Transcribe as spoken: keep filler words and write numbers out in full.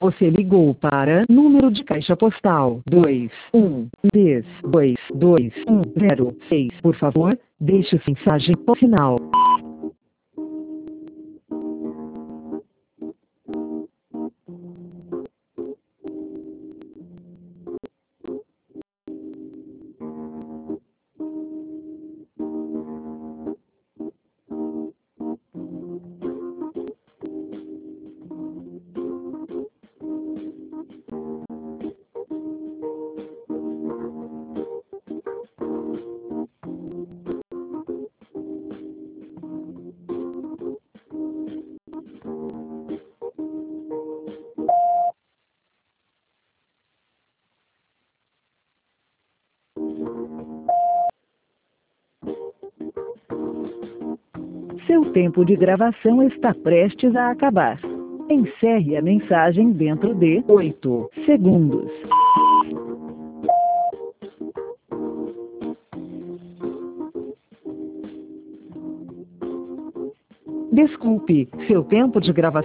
Você ligou para número de caixa postal dois um três dois dois um zero seis. Por favor, deixe sua mensagem ao final. Seu tempo de gravação está prestes a acabar. Encerre a mensagem dentro de oito segundos. Desculpe, seu tempo de gravação